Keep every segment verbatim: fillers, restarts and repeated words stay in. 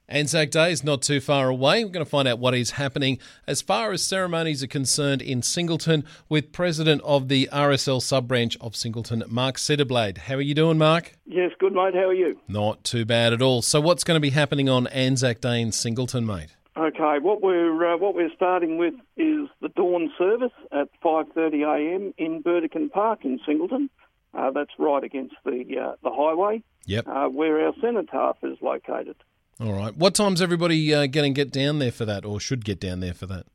Anzac Day is not too far away. We're going to find out what is happening as far as ceremonies are concerned in Singleton with President of the R S L sub-branch of Singleton, Mark Setterblade. How are you doing, Mark? Yes, good, mate. How are you? Not too bad at all. So what's going to be happening on Anzac Day in Singleton, mate? Okay, what we're uh, what we're starting with is the dawn service at five thirty a m in Burdekin Park in Singleton. Uh, that's right against the uh, the highway. Yep. Uh, where our cenotaph is located. All right. What time's everybody uh, going to get down there for that, or should get down there for that?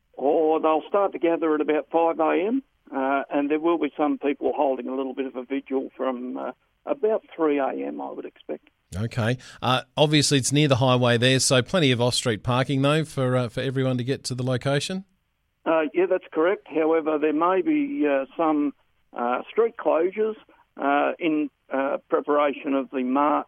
Or they'll start to gather at about five a m, uh, and there will be some people holding a little bit of a vigil from uh, about three a m, I would expect. Okay. Uh, obviously, it's near the highway there, so plenty of off-street parking, though, for uh, for everyone to get to the location? Uh, yeah, that's correct. However, there may be uh, some uh, street closures uh, in uh, preparation of the march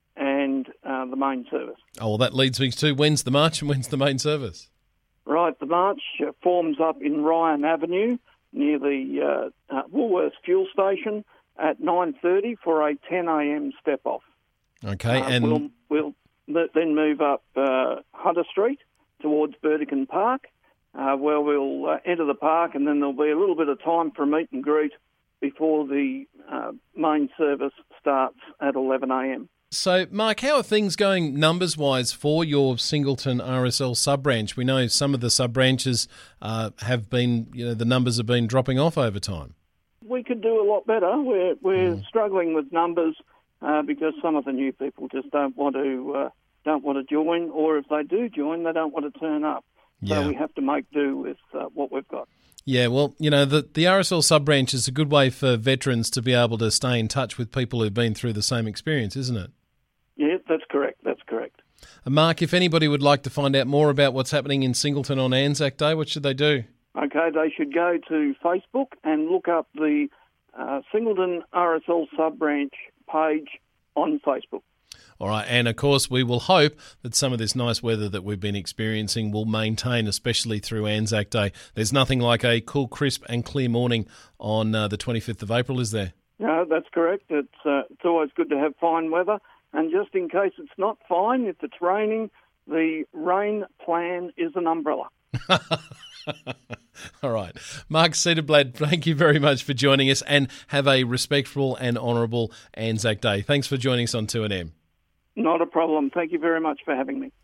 and uh, the main service. Oh, well, that leads me to when's the march and when's the main service? Right, the march uh, forms up in Ryan Avenue near the uh, uh, Woolworths fuel station at nine thirty for a ten a m step-off. Okay, uh, and... We'll, we'll then move up uh, Hunter Street towards Burdekin Park, uh, where we'll uh, enter the park, and then there'll be a little bit of time for a meet and greet before the uh, main service starts at eleven a m. So, Mark, how are things going numbers-wise for your Singleton R S L sub-branch? We know some of the sub-branches uh, have been, you know, the numbers have been dropping off over time. We could do a lot better. We're, we're Mm. struggling with numbers uh, because some of the new people just don't want to uh, don't want to join, or if they do join, they don't want to turn up. So Yeah. we have to make do with uh, what we've got. Yeah, well, you know, the, the R S L sub-branch is a good way for veterans to be able to stay in touch with people who've been through the same experience, isn't it? Yeah, that's correct. That's correct. And Mark, if anybody would like to find out more about what's happening in Singleton on Anzac Day, what should they do? Okay, they should go to Facebook and look up the uh, Singleton R S L sub-branch page on Facebook. All right, and of course we will hope that some of this nice weather that we've been experiencing will maintain, especially through Anzac Day. There's nothing like a cool, crisp and clear morning on uh, the twenty-fifth of April, is there? No, that's correct. It's, uh, it's always good to have fine weather. And just in case it's not fine, if it's raining, the rain plan is an umbrella. All right. Mark Setterblade, thank you very much for joining us, and have a respectful and honourable Anzac Day. Thanks for joining us on two N M. Not a problem. Thank you very much for having me.